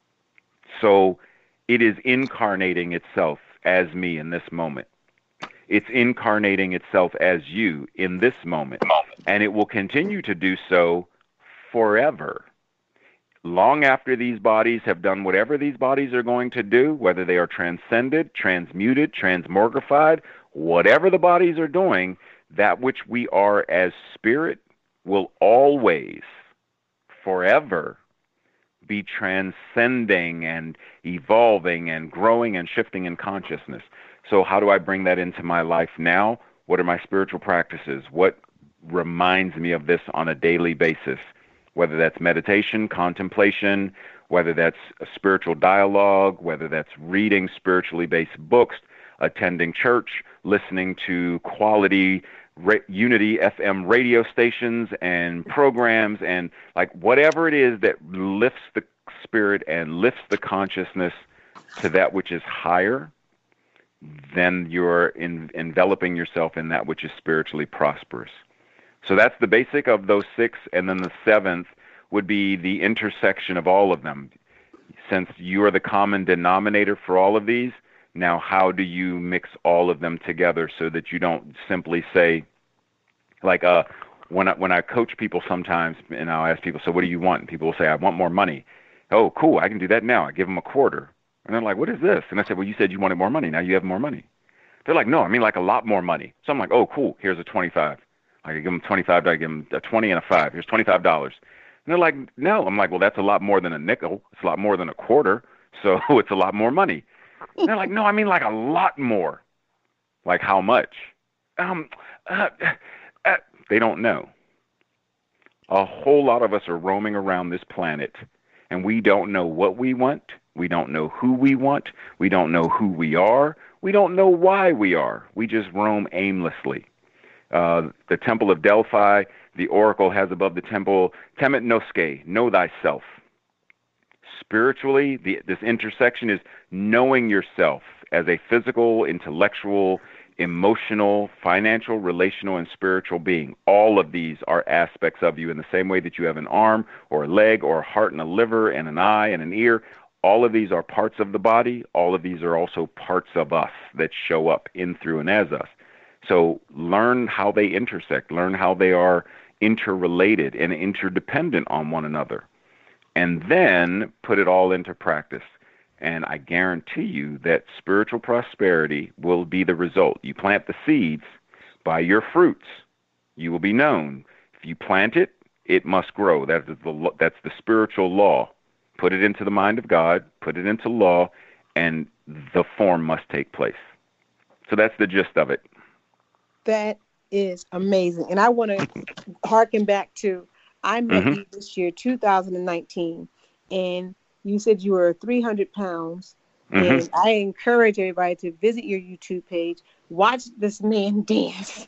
So it is incarnating itself as me in this moment. It's incarnating itself as you in this moment. And it will continue to do so forever. Long after these bodies have done whatever these bodies are going to do, whether they are transcended, transmuted, transmogrified, whatever the bodies are doing, that which we are as spirit will always, forever, be transcending and evolving and growing and shifting in consciousness. So how do I bring that into my life now? What are my spiritual practices? What reminds me of this on a daily basis? Whether that's meditation, contemplation, whether that's a spiritual dialogue, whether that's reading spiritually based books, attending church, listening to quality Ra- Unity F M radio stations and programs, and like whatever it is that lifts the spirit and lifts the consciousness to that which is higher, then you're in, enveloping yourself in that which is spiritually prosperous. So that's the basic of those six, and then the seventh would be the intersection of all of them. Since you are the common denominator for all of these, now how do you mix all of them together so that you don't simply say, like uh, when I, when I coach people sometimes, and I'll ask people, so what do you want? And people will say, I want more money. Oh, cool, I can do that now. I give them a quarter. And they're like, what is this? And I said, well, you said you wanted more money. Now you have more money. They're like, no, I mean like a lot more money. So I'm like, oh, cool, here's a twenty-five. I give them twenty-five, I give them a twenty and a five. Here's twenty-five dollars. And they're like, no. I'm like, well, that's a lot more than a nickel. It's a lot more than a quarter. So it's a lot more money. And they're like, no, I mean like a lot more. Like how much? Um, uh, uh, they don't know. A whole lot of us are roaming around this planet, and we don't know what we want. We don't know who we want. We don't know who we are. We don't know why we are. We just roam aimlessly. Uh, the Temple of Delphi, the oracle has above the temple, Temet Noske, know thyself. spiritually, the, this intersection is knowing yourself as a physical, intellectual, emotional, financial, relational, and spiritual being. All of these are aspects of you in the same way that you have an arm or a leg or a heart and a liver and an eye and an ear. All of these are parts of the body. All of these are also parts of us that show up in, through, and as us. So learn how they intersect. Learn how they are interrelated and interdependent on one another. And then put it all into practice. And I guarantee you that spiritual prosperity will be the result. You plant the seeds, by your fruits you will be known. If you plant it, it must grow. That is the, that's the spiritual law. Put it into the mind of God, put it into law, and the form must take place. So that's the gist of it. That is amazing. And I want to harken back to, I met mm-hmm. you this year, two thousand nineteen, and you said you were three hundred pounds. Mm-hmm. And I encourage everybody to visit your YouTube page, watch this man dance.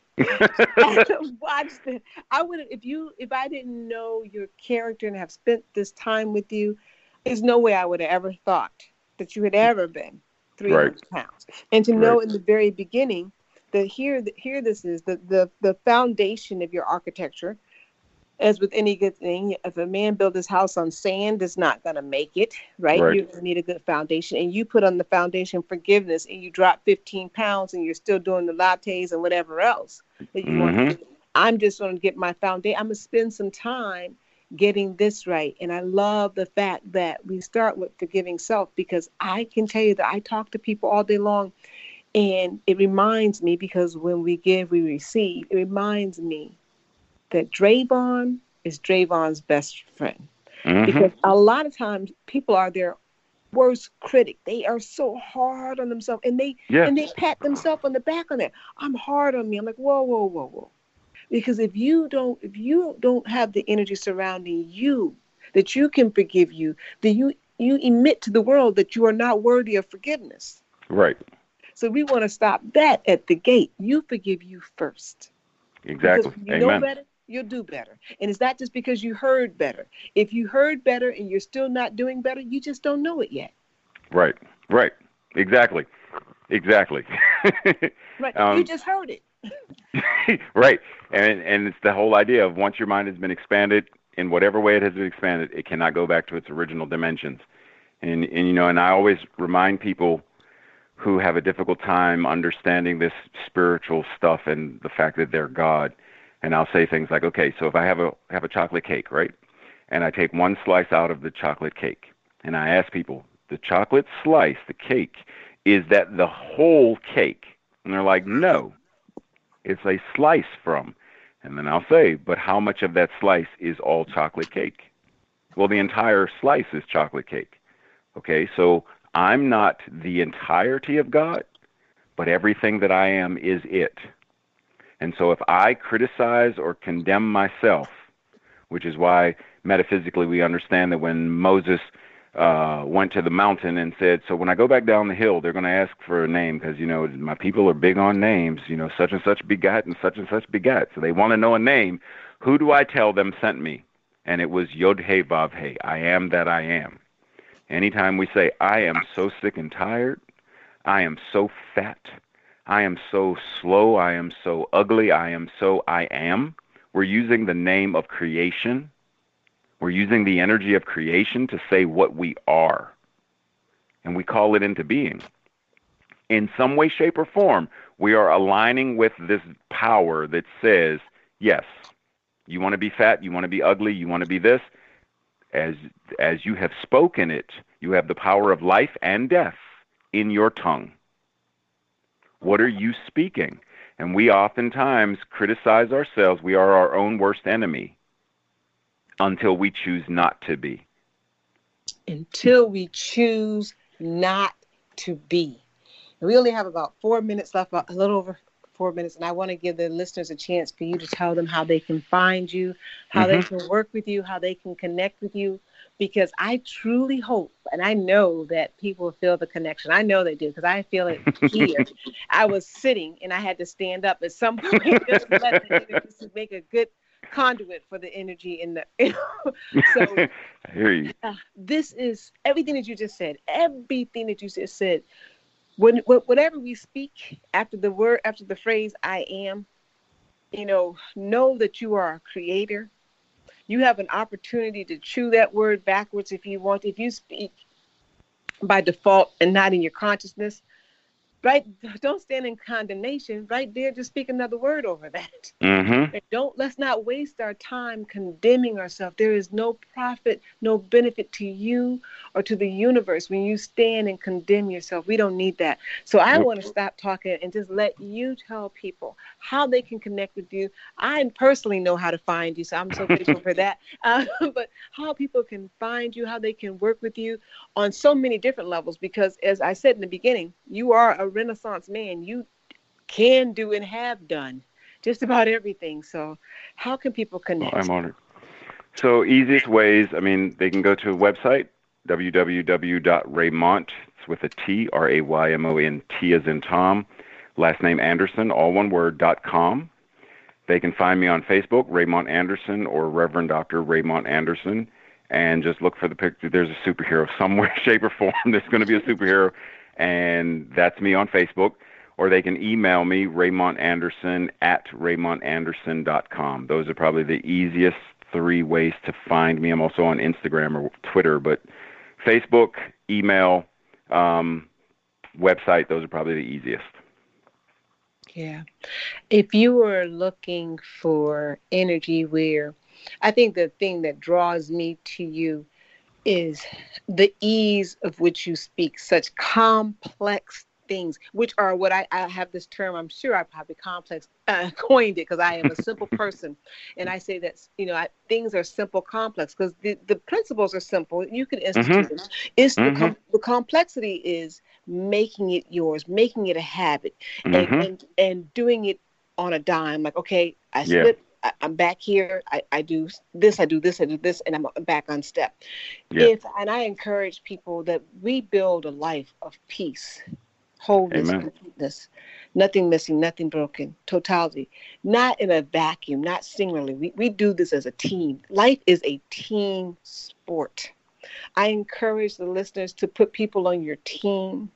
Watch the, I would, if you, if I didn't know your character and have spent this time with you, there's no way I would have ever thought that you had ever been three hundred right. pounds. And to know right. in the very beginning that here, here this is the, the, the foundation of your architecture. As with any good thing, if a man builds his house on sand, it's not going to make it, right? right? You're going to need a good foundation. And you put on the foundation forgiveness, and you drop fifteen pounds, and you're still doing the lattes and whatever else that you mm-hmm. want to do. I'm just going to get my foundation. I'm going to spend some time getting this right. And I love the fact that we start with forgiving self, because I can tell you that I talk to people all day long, and it reminds me, because when we give, we receive. It reminds me that Drayvon is Drayvon's best friend. Mm-hmm. Because a lot of times people are their worst critic. They are so hard on themselves, and they yeah. and they pat themselves on the back on that. I'm hard on me. I'm like, whoa, whoa, whoa, whoa. Because if you don't, if you don't have the energy surrounding you that you can forgive you, then you you emit to the world that you are not worthy of forgiveness. Right. So we want to stop that at the gate. You forgive you first. Exactly. Because you Amen. know better, you'll do better. And it's not just because you heard better. If you heard better and you're still not doing better, you just don't know it yet. Right. Right. Exactly. Exactly. Right. Um, you just heard it. Right. And and it's the whole idea of once your mind has been expanded in whatever way it has been expanded, it cannot go back to its original dimensions. And and you know, and I always remind people who have a difficult time understanding this spiritual stuff and the fact that they're God. And I'll say things like, okay, so if I have a have a chocolate cake, right? And I take one slice out of the chocolate cake, and I ask people, the chocolate slice, the cake, is that the whole cake? And they're like, no, it's a slice from. And then I'll say, but how much of that slice is all chocolate cake? Well, the entire slice is chocolate cake. Okay, so I'm not the entirety of God, but everything that I am is it. And so if I criticize or condemn myself, which is why metaphysically we understand that when Moses uh, went to the mountain and said, so when I go back down the hill, they're going to ask for a name because, you know, my people are big on names, you know, such and such begat and such and such begat. So they want to know a name. Who do I tell them sent me? And it was Yod-Heh Vav-Heh, I am that I am. Anytime we say, I am so sick and tired, I am so fat, I am so slow, I am so ugly, I am so I am, we're using the name of creation. We're using the energy of creation to say what we are. And we call it into being. In some way, shape, or form, we are aligning with this power that says, yes, you want to be fat, you want to be ugly, you want to be this. As as you have spoken it, you have the power of life and death in your tongue. What are you speaking? And we oftentimes criticize ourselves. We are our own worst enemy until we choose not to be. Until we choose not to be. And we only have about four minutes left, a little over four minutes, and I want to give the listeners a chance for you to tell them how they can find you, how mm-hmm. they can work with you, how they can connect with you, because I truly hope, and I know that people feel the connection. I know they do, because I feel it here. I was sitting, and I had to stand up at some point just to let the to make a good conduit for the energy in the, you know, so I hear you. Uh, this is everything that you just said, everything that you just said. When, whatever we speak after the word, after the phrase, I am, you know, know that you are a creator. You have an opportunity to chew that word backwards if you want. If you speak by default and not in your consciousness, right? Don't stand in condemnation. Right there, just speak another word over that. Mm-hmm. And don't let's not waste our time condemning ourselves. There is no profit, no benefit to you or to the universe when you stand and condemn yourself. We don't need that. So I Nope. want to stop talking and just let you tell people how they can connect with you. I personally know how to find you, so I'm so grateful for that. Uh, but how people can find you, how they can work with you on so many different levels, because as I said in the beginning, you are a Renaissance man. You can do and have done just about everything. So how can people connect? Well, I'm honored. So easiest ways, I mean, they can go to a website, w w w dot raymont, it's with a T, R A Y M O N T as in Tom, last name Anderson, all one word, dot com. They can find me on Facebook, Raymont Anderson, or Reverend Doctor Raymont Anderson, and just look for the picture. There's a superhero somewhere, shape, or form. There's going to be a superhero, and that's me on Facebook. Or they can email me, Raymont Anderson at raymont anderson dot com. Those are probably the easiest three ways to find me. I'm also on Instagram or Twitter, but Facebook, email, um, website, those are probably the easiest. Yeah. If you were looking for energy where, I think the thing that draws me to you is the ease of which you speak such complex things, which are what I, I have this term, I'm sure I probably complex uh, coined it because I am a simple person. And I say that, you know, I, things are simple, complex, because the, the principles are simple. You can institute Mm-hmm. them. It's Mm-hmm. the, com- the complexity is making it yours, making it a habit, Mm-hmm. and, and, and doing it on a dime. Like, okay, I Yeah. slip. I, I'm back here. I, I do this, I do this, I do this, and I'm back on step. Yeah. If and I encourage people that we build a life of peace, wholeness, Amen. completeness, nothing missing, nothing broken, totality, not in a vacuum, not singularly. We, we do this as a team. Life is a team sport. I encourage the listeners to put people on your team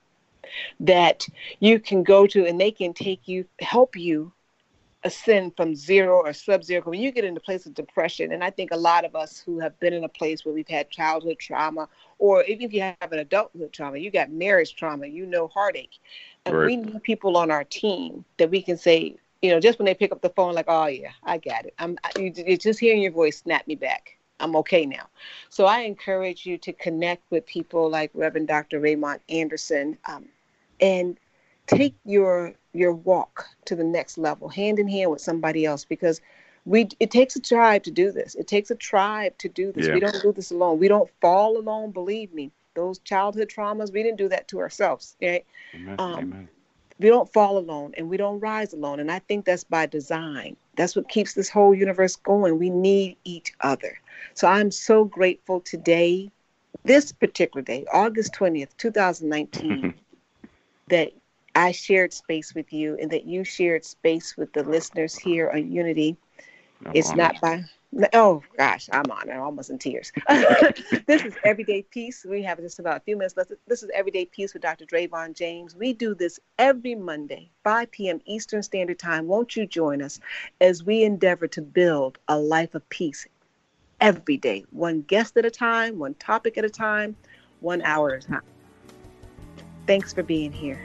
that you can go to and they can take you, help you ascend from zero or sub-zero. When you get in the place of depression, and I think a lot of us who have been in a place where we've had childhood trauma, or even if you have an adulthood trauma, you got marriage trauma, you know, heartache. And Right. we need people on our team that we can say, you know, just when they pick up the phone, like, oh yeah, I got it. I'm I, you, just hearing your voice, snap me back. I'm okay now. So I encourage you to connect with people like Reverend Doctor Raymont Anderson, um, and take your your walk to the next level, hand in hand with somebody else, because we it takes a tribe to do this. It takes a tribe to do this. Yeah. We don't do this alone. We don't fall alone, believe me. Those childhood traumas, we didn't do that to ourselves. Right? Amen. Um, Amen. We don't fall alone and we don't rise alone. And I think that's by design. That's what keeps this whole universe going. We need each other. So I'm so grateful today, this particular day, August twentieth, twenty nineteen, that I shared space with you and that you shared space with the listeners here on Unity. I'm It's honored. not by, oh gosh, I'm on it. I'm almost in tears. This is Everyday Peace. We have just about a few minutes left. This is Everyday Peace with Doctor Drayvon James. We do this every Monday, five p.m. Eastern Standard Time. Won't you join us as we endeavor to build a life of peace every day, one guest at a time, one topic at a time, one hour at a time. Thanks for being here.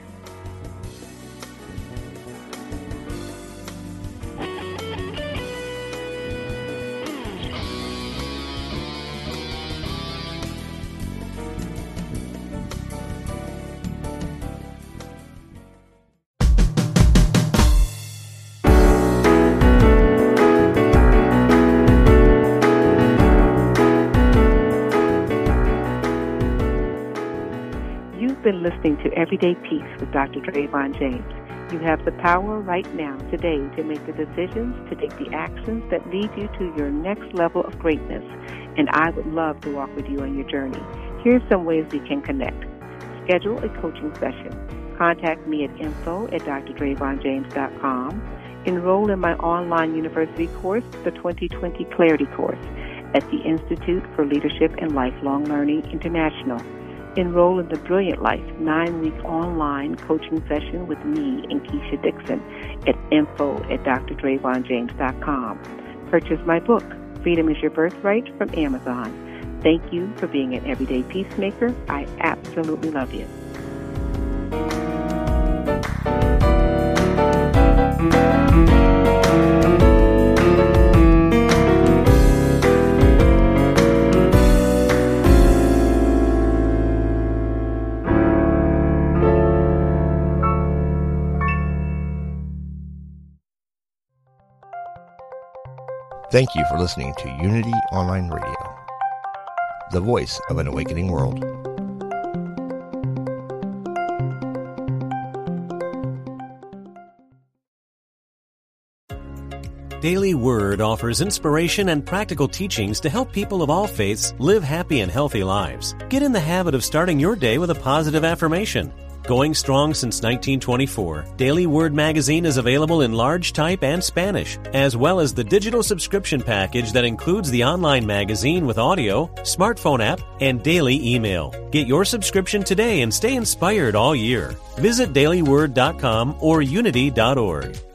You've been listening to Everyday Peace with Doctor Drayvon James. You have the power right now, today, to make the decisions, to take the actions that lead you to your next level of greatness. And I would love to walk with you on your journey. Here's some ways we can connect. Schedule a coaching session. Contact me at info at d r drayvon james dot com. Enroll in my online university course, the twenty twenty Clarity Course, at the Institute for Leadership and Lifelong Learning International. Enroll in the Brilliant Life nine-week online coaching session with me and Keisha Dixon at info at d r dravon james dot com. Purchase my book, Freedom is Your Birthright, from Amazon. Thank you for being an everyday peacemaker. I absolutely love you. Thank you for listening to Unity Online Radio, the voice of an awakening world. Daily Word offers inspiration and practical teachings to help people of all faiths live happy and healthy lives. Get in the habit of starting your day with a positive affirmation. Going strong since nineteen twenty-four, Daily Word magazine is available in large type and Spanish, as well as the digital subscription package that includes the online magazine with audio, smartphone app, and daily email. Get your subscription today and stay inspired all year. Visit daily word dot com or unity dot org.